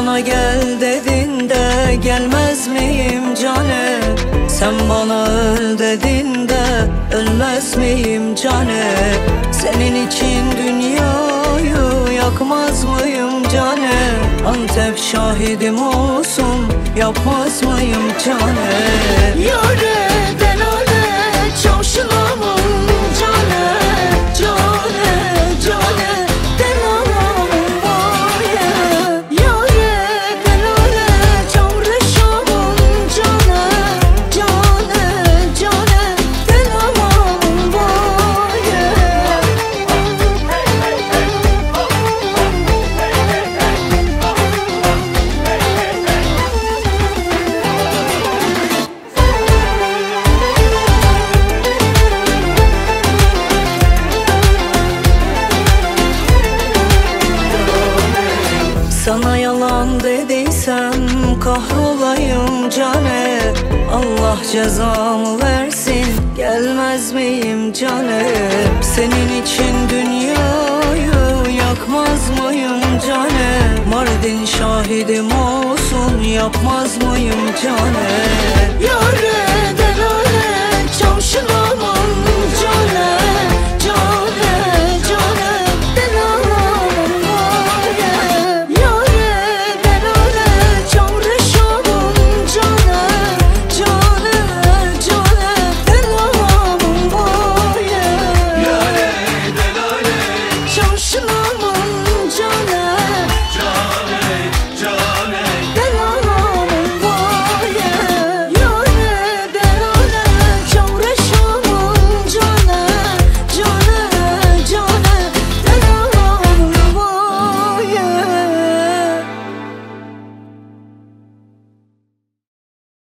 Sana gel dedin de gelmez miyim cane? Sen bana öl dedin de ölmez miyim cane? Senin için dünyayı yakmaz mıyım cane? Antep şahidim olsun yapmaz mıyım cane? Yâre delale çavşılamam cane, cane, cane. Sana yalan dediysem kahrolayım cane? Allah cezamı versin gelmez miyim cane? Senin için dünyayı yakmaz mıyım cane? Mardin şahidim olsun yapmaz mıyım cane?